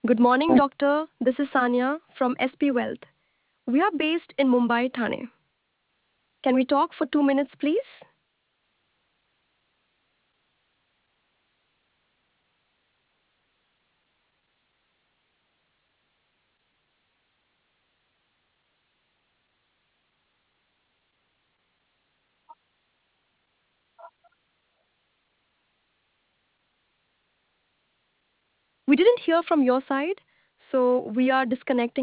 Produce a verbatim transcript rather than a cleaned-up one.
Good morning, doctor. This is Sanya from S P Wealth. We are based in Mumbai, Thane. Can we talk for two minutes, please? We didn't hear from your side, so we are disconnecting